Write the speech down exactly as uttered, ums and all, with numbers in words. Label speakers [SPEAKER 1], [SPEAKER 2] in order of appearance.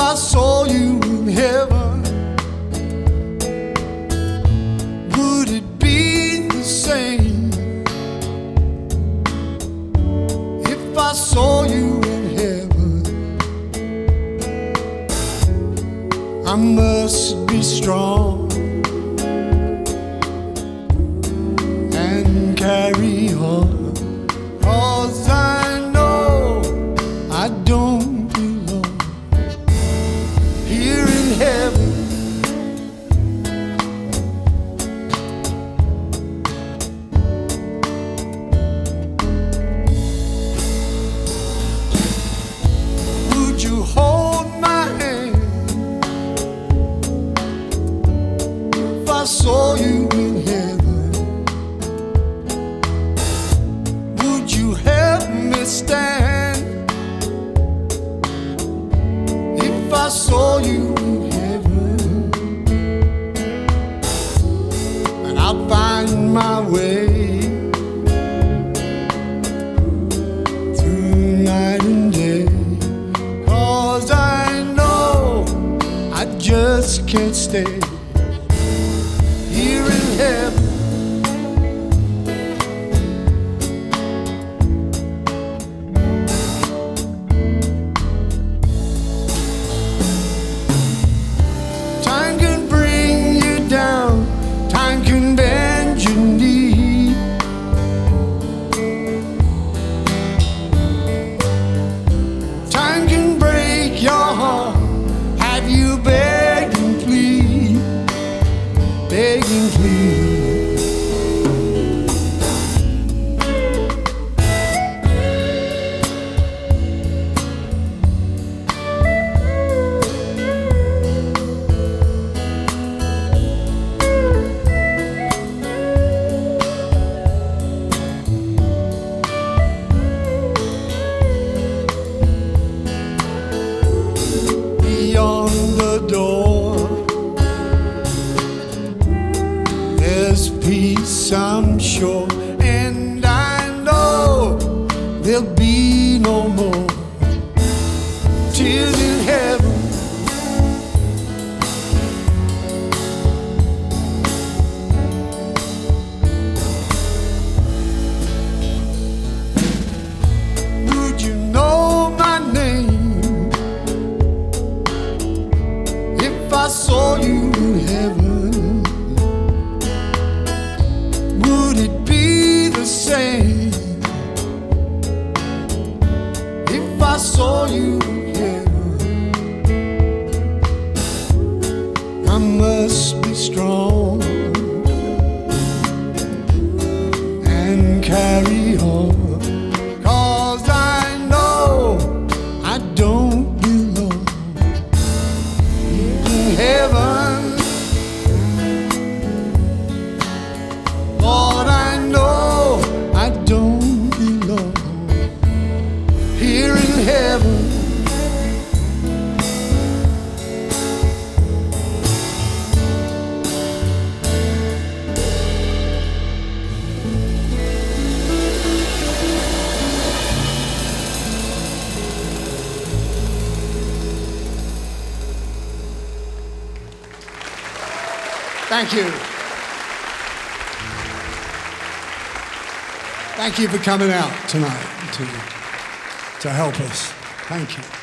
[SPEAKER 1] I saw you in heaven, would it be the same? If I saw you in heaven, I must be strong and carry on. 'Cause I know I don't belong here in heaven. Would you hold my hand if I saw you in heaven? Would you help me stand if I saw you in heaven? And I'll find my way through night and day. 'Cause I know I just can't stay here in heaven. Time can bring you down, time can bend your knee. Time can break your heart, have you beg and plead, beg and plead. Beyond the door, there's peace, I'm sure, and I know there'll be no more tears in heaven. Would you know my name if I saw you in heaven? Would it be the same if I saw you in heaven? I must be strong and carry on. 'Cause I know I don't belong in heaven. Lord, I know I don't belong here in heaven. Thank you. Thank you for coming out tonight to, to help us. Thank you.